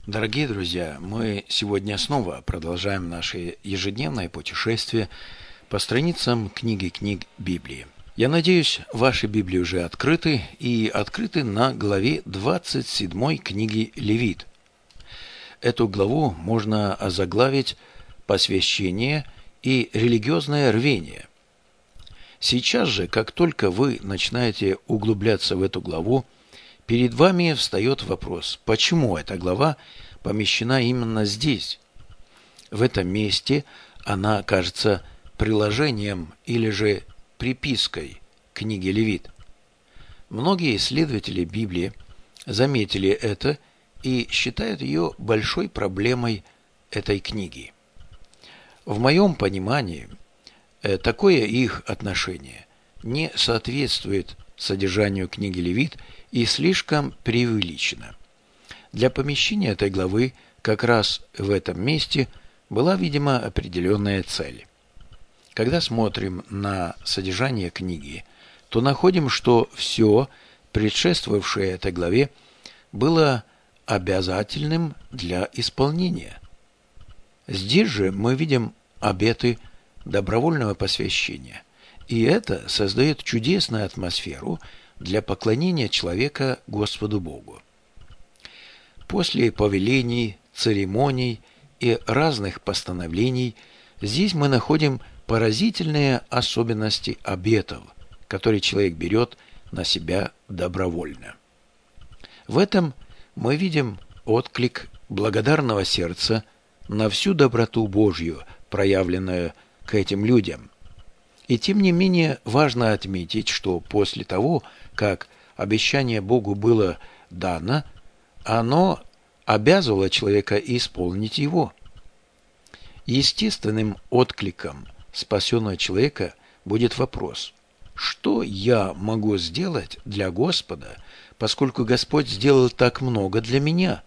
Дорогие друзья, мы сегодня снова продолжаем наше ежедневное путешествие по страницам книги книг Библии. Я надеюсь, ваши Библии уже открыты и открыты на главе 27 книги Левит. Эту главу можно озаглавить «Посвящение и религиозное рвение». Сейчас же, как только вы начинаете углубляться в эту главу, перед вами встает вопрос, почему эта глава помещена именно здесь? В этом месте она кажется приложением или же припиской к книге Левит. Многие исследователи Библии заметили это и считают ее большой проблемой этой книги. В моем понимании, такое их отношение не соответствует содержанию книги Левит и слишком преувеличено. Для помещения этой главы как раз в этом месте была, видимо, определенная цель. Когда смотрим на содержание книги, то находим, что все, предшествовавшее этой главе, было обязательным для исполнения. Здесь же мы видим обеты добровольного посвящения, и это создает чудесную атмосферу для поклонения человека Господу Богу. После повелений, церемоний и разных постановлений здесь мы находим поразительные особенности обетов, которые человек берет на себя добровольно. В этом мы видим отклик благодарного сердца на всю доброту Божью, проявленную к этим людям. И тем не менее важно отметить, что после того, как обещание Богу было дано, оно обязывало человека исполнить его. Естественным откликом спасенного человека будет вопрос: что я могу сделать для Господа, поскольку Господь сделал так много для меня?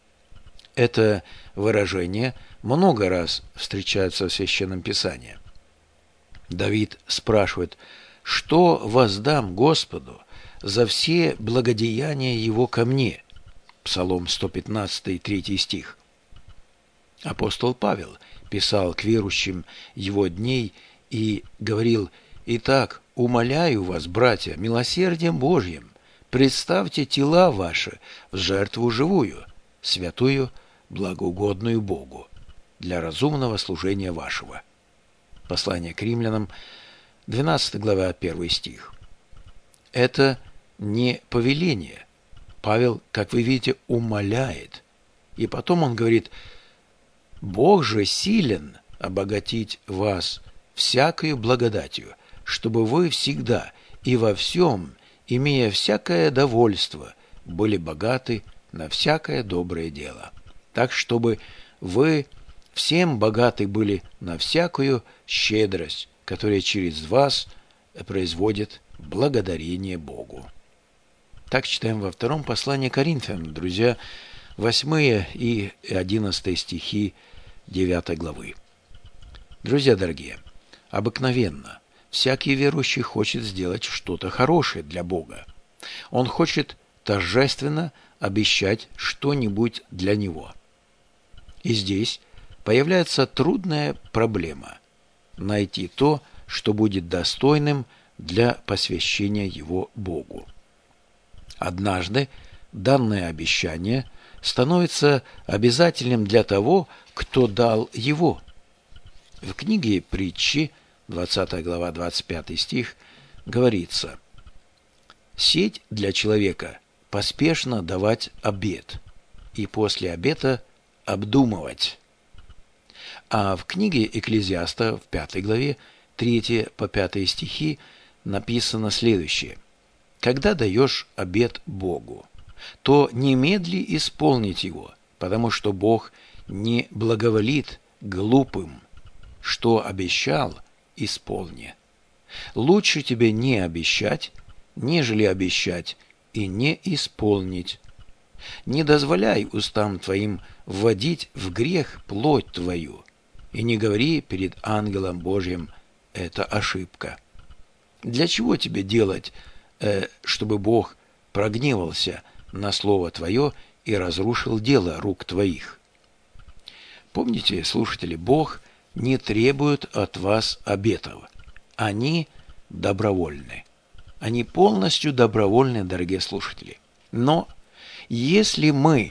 Это выражение много раз встречается в Священном Писании. Давид спрашивает: «Что воздам Господу за все благодеяния Его ко мне?» Псалом 115, 3 стих. Апостол Павел писал к верующим его дней и говорил: «Итак, умоляю вас, братья, милосердием Божьим, представьте тела ваши в жертву живую, святую, благоугодную Богу, для разумного служения вашего». Послание к римлянам, 12 глава, 1 стих. Это не повеление. Павел, как вы видите, умоляет. И потом он говорит: «Бог же силен обогатить вас всякою благодатью, чтобы вы всегда и во всем, имея всякое довольство, были богаты на всякое доброе дело, так, чтобы вы всем богаты были на всякую щедрость, которая через вас производит благодарение Богу». Так читаем во втором послании к Коринфянам, друзья, 8 и 11 стихи 9 главы. Друзья дорогие, обыкновенно всякий верующий хочет сделать что-то хорошее для Бога. Он хочет торжественно обещать что-нибудь для Него. И здесь появляется трудная проблема – найти то, что будет достойным для посвящения его Богу. Однажды данное обещание становится обязательным для того, кто дал его. В книге Притчи, 20 глава, 25 стих, говорится: «Сеть для человека поспешно давать обет, и после обета обдумывать». А в книге Экклезиаста, в 5 главе, 3 по 5 стихи, написано следующее: «Когда даешь обет Богу, то немедли исполнить его, потому что Бог не благоволит глупым. Что обещал, исполни. Лучше тебе не обещать, нежели обещать и не исполнить. Не дозволяй устам твоим вводить в грех плоть твою, и не говори перед ангелом Божьим: это ошибка». Для чего тебе делать, чтобы Бог прогневался на слово твое и разрушил дело рук твоих. Помните, слушатели, Бог не требует от вас обетов. Они добровольны. Они полностью добровольны, дорогие слушатели. Но если вы,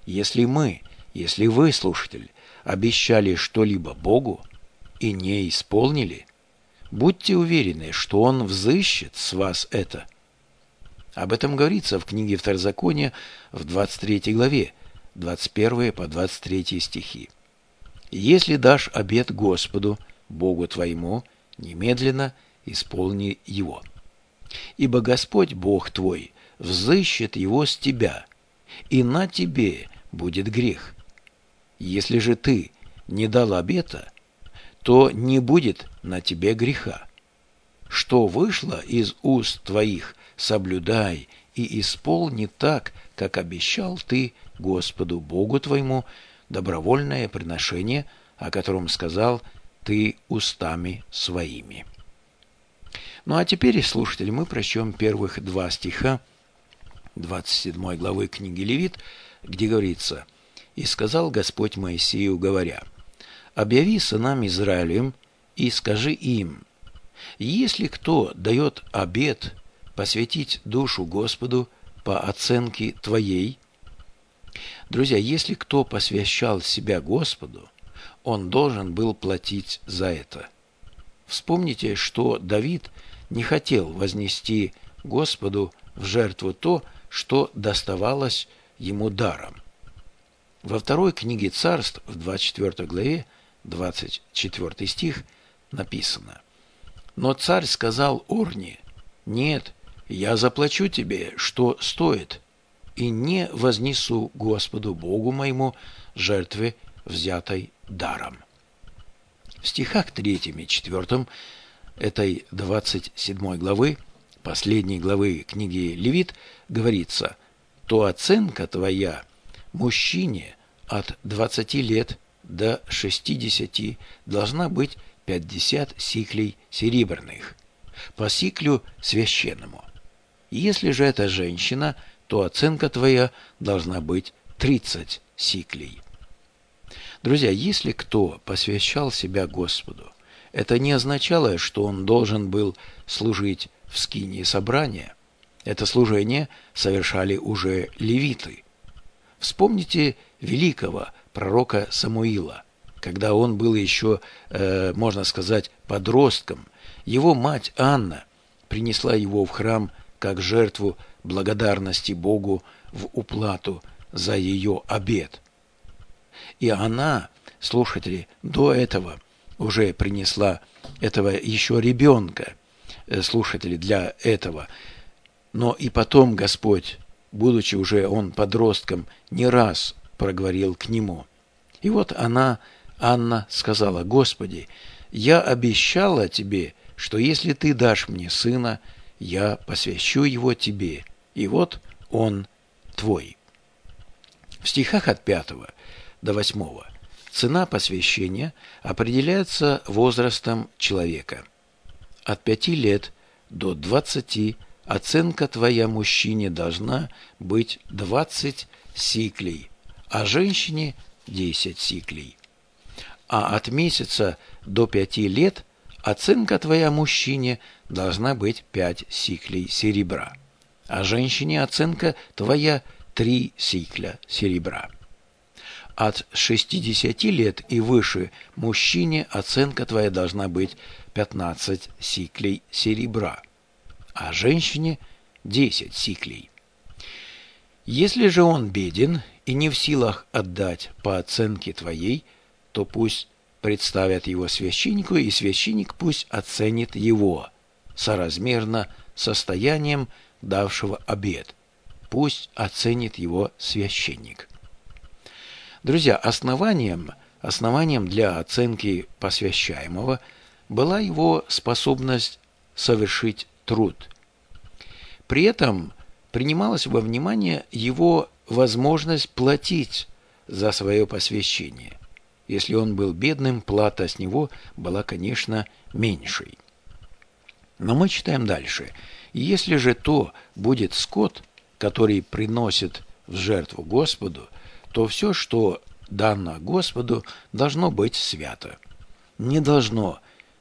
слушатель, обещали что-либо Богу и не исполнили, будьте уверены, что Он взыщет с вас это. Об этом говорится в книге Второзакония в 23 главе, 21 по 23 стихи. «Если дашь обет Господу, Богу твоему, немедленно исполни его. Ибо Господь, Бог твой, взыщет его с тебя, и на тебе будет грех. Если же ты не дал обета, то не будет на тебе греха. Что вышло из уст твоих, соблюдай и исполни так, как обещал ты Господу Богу твоему добровольное приношение, о котором сказал ты устами своими». Ну а теперь, слушатели, мы прочтем первых 2 стиха 27 главы книги Левит, где говорится: «И сказал Господь Моисею, говоря: объяви сынам Израилевым и скажи им: если кто дает обет посвятить душу Господу по оценке твоей». Друзья, если кто посвящал себя Господу, он должен был платить за это. Вспомните, что Давид не хотел вознести Господу в жертву то, что доставалось ему даром. Во 2 книге Царств, в 24 главе, 24 стих, написано: «Но царь сказал Орне: нет, я заплачу тебе, что стоит, и не вознесу Господу Богу моему жертвы, взятой даром». В стихах 3 и 4 этой 27 главы, последней главы книги Левит, говорится: «То оценка твоя мужчине от 20 лет до 60 должна быть 50 сиклей серебряных, по сиклю священному. Если же это женщина, то оценка твоя должна быть 30 сиклей». Друзья, если кто посвящал себя Господу, это не означало, что он должен был служить в скинии собрания. Это служение совершали уже левиты. Вспомните великого пророка Самуила, когда он был еще, можно сказать, подростком. Его мать Анна принесла его в храм как жертву благодарности Богу в уплату за ее обет. И она, слушатели, до этого уже принесла этого еще ребенка, слушатели, для этого. Но и потом Господь, будучи уже он подростком, не раз проговорил к нему. И вот Анна сказала: «Господи, я обещала тебе, что если ты дашь мне сына, я посвящу его тебе, и вот он твой». В стихах от 5 до 8 цена посвящения определяется возрастом человека. От 5 лет до 20 оценка твоя мужчине должна быть 20 сиклей, а женщине 10 сиклей. А от месяца до 5 лет оценка твоя мужчине должна быть 5 сиклей серебра, а женщине оценка твоя 3 сикля серебра. От 60 лет и выше мужчине оценка твоя должна быть 15 сиклей серебра, а женщине 10 сиклей. Если же он беден и не в силах отдать по оценке твоей, то пусть представят его священнику, и священник пусть оценит его соразмерно состоянием давшего обет. Пусть оценит его священник. Друзья, основанием для оценки посвящаемого была его способность совершить труд. При этом принималась во внимание его возможность платить за свое посвящение. Если он был бедным, плата с него была, конечно, меньшей. Но мы читаем дальше. «Если же то будет скот, который приносит в жертву Господу, то все, что дано Господу, должно быть свято. Не должно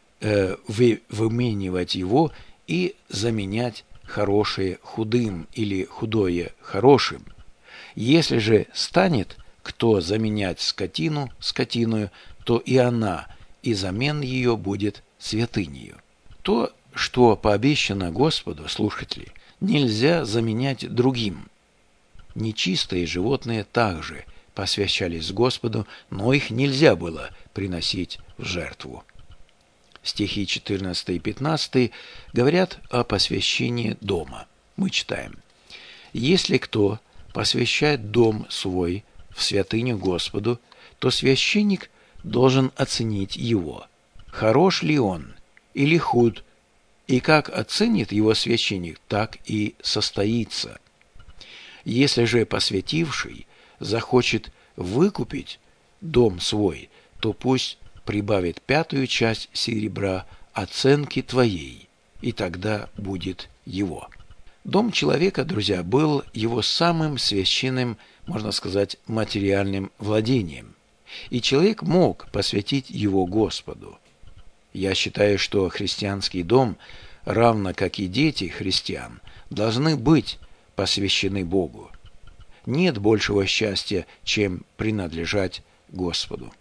выменивать его и заменять хорошее худым или худое хорошим. Если же станет кто заменять скотину скотиною, то и она, и замен ее будет святынею. То, что пообещано Господу, слушатели, нельзя заменять другим. Нечистые животные также посвящались Господу, но их нельзя было приносить в жертву. Стихи 14 и 15 говорят о посвящении дома. Мы читаем: «Если кто посвящает дом свой в святыню Господу, то священник должен оценить его, хорош ли он или худ, и как оценит его священник, так и состоится. Если же посвятивший захочет выкупить дом свой, то пусть прибавит 5 часть серебра оценки твоей, и тогда будет его». Дом человека, друзья, был его самым священным, можно сказать, материальным владением, и человек мог посвятить его Господу. Я считаю, что христианский дом, равно как и дети христиан, должны быть посвящены Богу. Нет большего счастья, чем принадлежать Господу.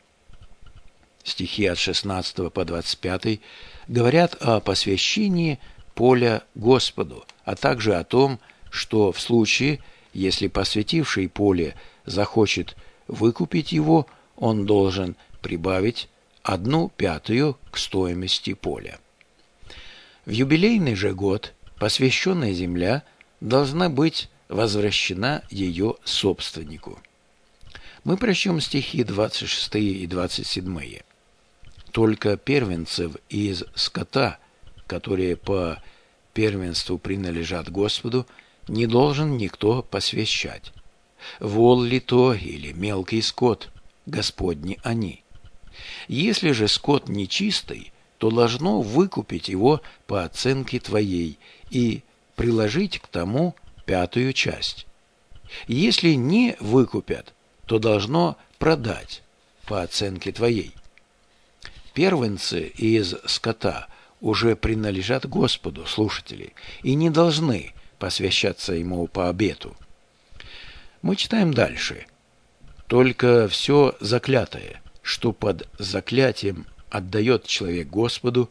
Стихи от 16 по 25 говорят о посвящении поля Господу, а также о том, что в случае, если посвятивший поле захочет выкупить его, он должен прибавить 1/5 к стоимости поля. В юбилейный же год посвященная земля должна быть возвращена ее собственнику. Мы прочтем стихи 26 и 27. «Только первенцев из скота, которые по первенству принадлежат Господу, не должен никто посвящать. Вол ли то или мелкий скот, Господни они. Если же скот нечистый, то должно выкупить его по оценке твоей и приложить к тому 5 часть. Если не выкупят, то должно продать по оценке твоей. Первенцы из скота уже принадлежат Господу, слушатели, и не должны посвящаться ему по обету». Мы читаем дальше. «Только все заклятое, что под заклятием отдает человек Господу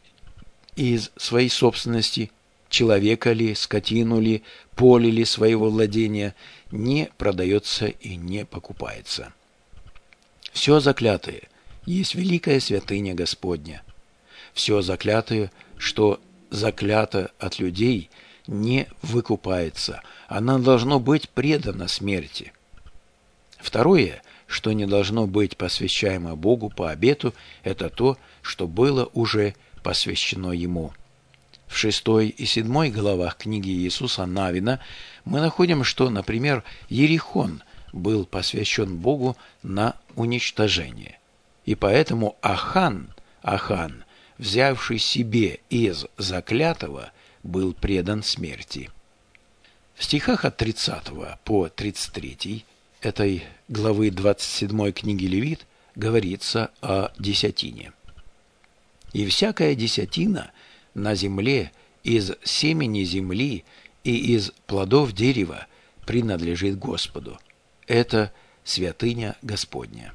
из своей собственности, человека ли, скотину ли, поле ли своего владения, не продается и не покупается. Все заклятое есть великая святыня Господня. Все заклятое, что заклято от людей, не выкупается, оно должно быть предано смерти. Второе, что не должно быть посвящаемо Богу по обету, это то, что было уже посвящено Ему». В 6 и 7 главах книги Иисуса Навина мы находим, что, например, Иерихон был посвящен Богу на уничтожение. И поэтому Ахан, взявший себе из заклятого, был предан смерти. В стихах от 30 по 33 этой главы 27 книги Левит говорится о десятине. «И всякая десятина на земле из семени земли и из плодов дерева принадлежит Господу. Это святыня Господня.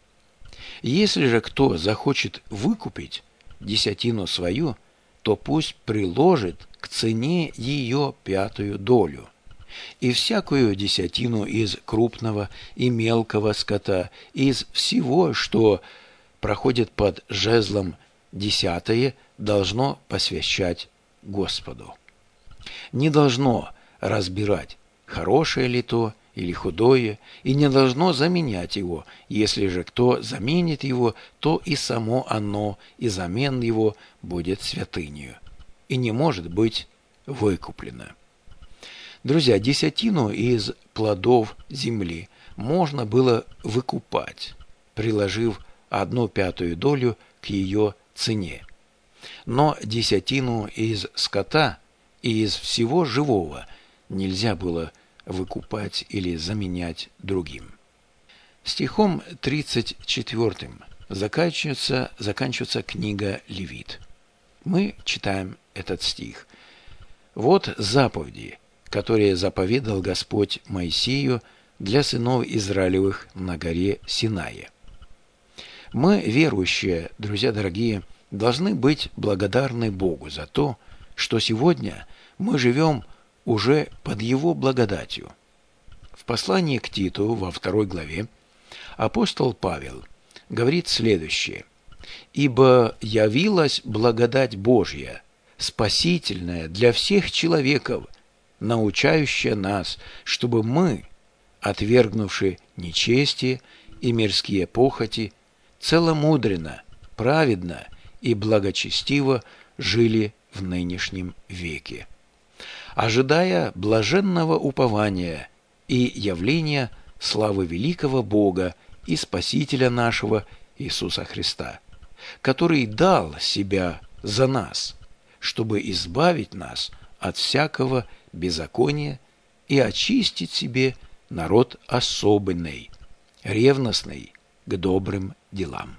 Если же кто захочет выкупить десятину свою, то пусть приложит к цене ее 5 долю. И всякую десятину из крупного и мелкого скота, из всего, что проходит под жезлом, 10 должно посвящать Господу. Не должно разбирать, хорошее ли то или худое, и не должно заменять его. Если же кто заменит его, то и само оно, и замен его будет святынею, и не может быть выкуплено. Друзья, десятину из плодов земли можно было выкупать, приложив 1/5 долю к ее цене. Но десятину из скота и из всего живого нельзя было выкупать или заменять другим. Стихом 34 заканчивается книга Левит. Мы читаем этот стих. «Вот заповеди, которые заповедал Господь Моисею для сынов Израилевых на горе Синае». Мы, верующие, друзья дорогие, должны быть благодарны Богу за то, что сегодня мы живем уже под Его благодатью. В послании к Титу во 2 главе апостол Павел говорит следующее: «Ибо явилась благодать Божья, спасительная для всех человеков, научающая нас, чтобы мы, отвергнувши нечестие и мирские похоти, целомудренно, праведно и благочестиво жили в нынешнем веке, ожидая блаженного упования и явления славы великого Бога и Спасителя нашего Иисуса Христа, который дал себя за нас, чтобы избавить нас от всякого беззакония и очистить себе народ особенный, ревностный к добрым делам».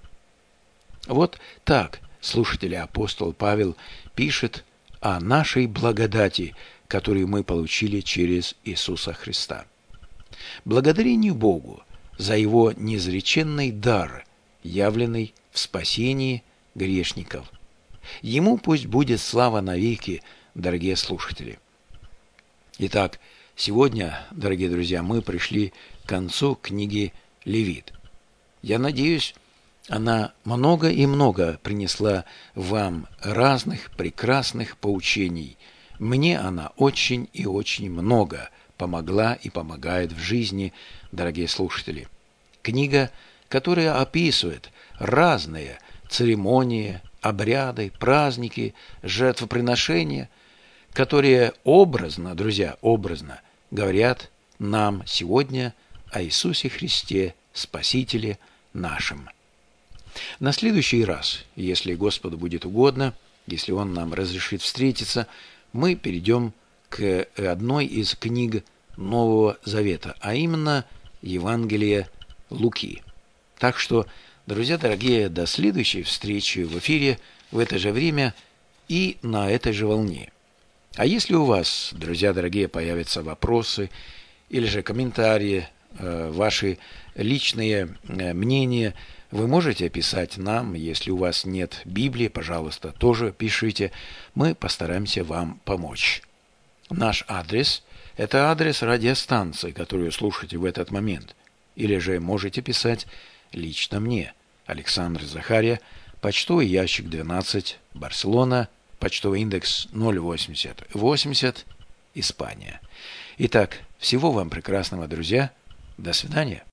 Вот так, слушатели, апостол Павел пишет о нашей благодати, которую мы получили через Иисуса Христа. Благодарению Богу за Его неизреченный дар, явленный в спасении грешников. Ему пусть будет слава навеки, дорогие слушатели. Итак, сегодня, дорогие друзья, мы пришли к концу книги Левит. Я надеюсь, она много и много принесла вам разных прекрасных поучений. Мне она очень и очень много помогла и помогает в жизни, дорогие слушатели. Книга, которая описывает разные церемонии, обряды, праздники, жертвоприношения, которые образно, друзья, образно говорят нам сегодня о Иисусе Христе, Спасителе нашим. На следующий раз, если Господу будет угодно, если Он нам разрешит встретиться, мы перейдем к одной из книг Нового Завета, а именно Евангелие Луки. Так что, друзья дорогие, до следующей встречи в эфире в это же время и на этой же волне. А если у вас, друзья дорогие, появятся вопросы или же комментарии, ваши личные мнения, вы можете писать нам. Если у вас нет Библии, пожалуйста, тоже пишите. Мы постараемся вам помочь. Наш адрес – это адрес радиостанции, которую слушаете в этот момент. Или же можете писать лично мне, Александр Захария, почтовый ящик 12, Барселона, почтовый индекс 08080, Испания. Итак, всего вам прекрасного, друзья. До свидания.